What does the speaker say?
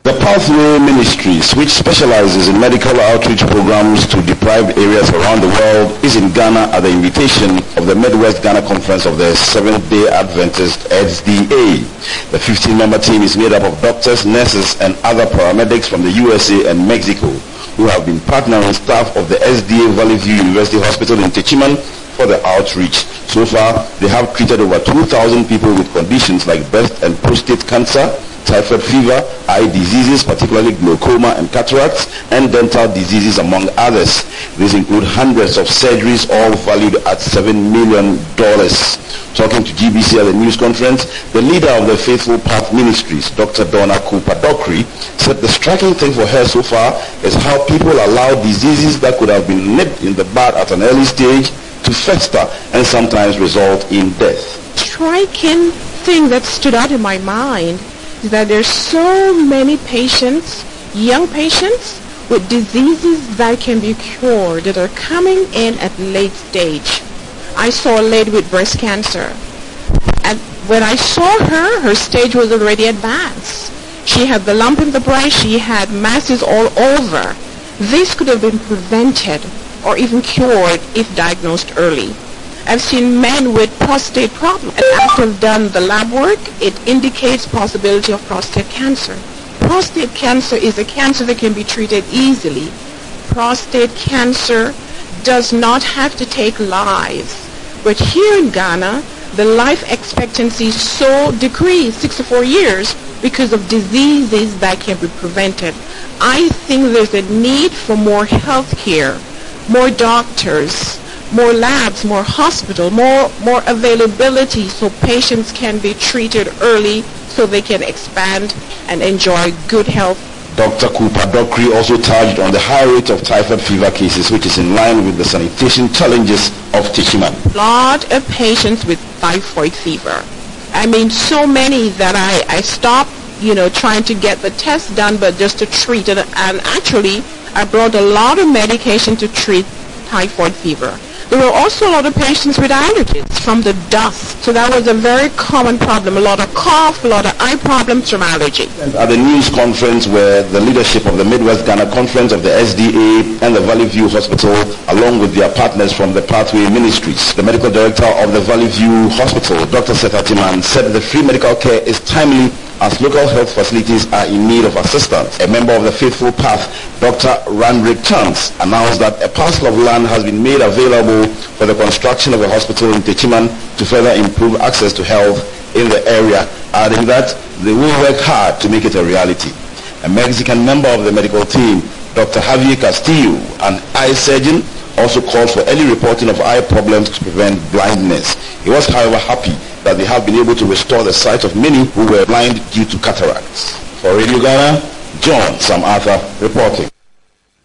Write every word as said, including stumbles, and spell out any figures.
The Pathway Ministries, which specializes in medical outreach programs to deprived areas around the world, is in Ghana at the invitation of the Midwest Ghana Conference of the Seventh-day Adventist S D A. The fifteen-member team is made up of doctors, nurses, and other paramedics from the U S A and Mexico, who have been partnering staff of the S D A Valley View University Hospital in Techiman for the outreach. So far, they have treated over two thousand people with conditions like breast and prostate cancer, typhoid fever, eye diseases, particularly glaucoma and cataracts, and dental diseases, among others. These include hundreds of surgeries, all valued at seven million dollars. Talking to G B C at the news conference, the leader of the Faithful Path Ministries, Doctor Donna Cooper-Dockery, said the striking thing for her so far is how people allow diseases that could have been nipped in the bud at an early stage to fester and sometimes result in death. Striking thing that stood out in my mind is that there's so many patients, young patients, with diseases that can be cured that are coming in at late stage. I saw a lady with breast cancer, and when I saw her, her stage was already advanced. She had the lump in the breast, she had masses all over. This could have been prevented or even cured if diagnosed early. I've seen men with prostate problems, and after I've done the lab work, it indicates possibility of prostate cancer. Prostate cancer is a cancer that can be treated easily. Prostate cancer does not have to take lives. But here in Ghana, the life expectancy is so decreased, sixty-four years, because of diseases that can be prevented. I think there's a need for more health care, more doctors, more labs, more hospital, more more availability so patients can be treated early so they can expand and enjoy good health. Doctor Cooper-Dockery also touched on the high rate of typhoid fever cases, which is in line with the sanitation challenges of Techiman. A lot of patients with typhoid fever. I mean, so many that I, I stopped, you know, trying to get the test done, but just to treat it. And actually, I brought a lot of medication to treat typhoid fever. There were also a lot of patients with allergies from the dust. So that was a very common problem. A lot of cough, a lot of eye problems from allergy. At the news conference where the leadership of the Midwest Ghana Conference of the S D A and the Valley View Hospital, along with their partners from the Pathway Ministries, the medical director of the Valley View Hospital, Doctor Seth Atiman, said the free medical care is timely as local health facilities are in need of assistance. A member of the Faithful Path, Doctor Randrick Chance, announced that a parcel of land has been made available for the construction of a hospital in Techiman to further improve access to health in the area, adding that they will work hard to make it a reality. A Mexican member of the medical team, Doctor Javier Castillo, an eye surgeon, also called for early reporting of eye problems to prevent blindness. He was, however, happy that they have been able to restore the sight of many who were blind due to cataracts. For Radio Ghana, John Sam Arthur reporting.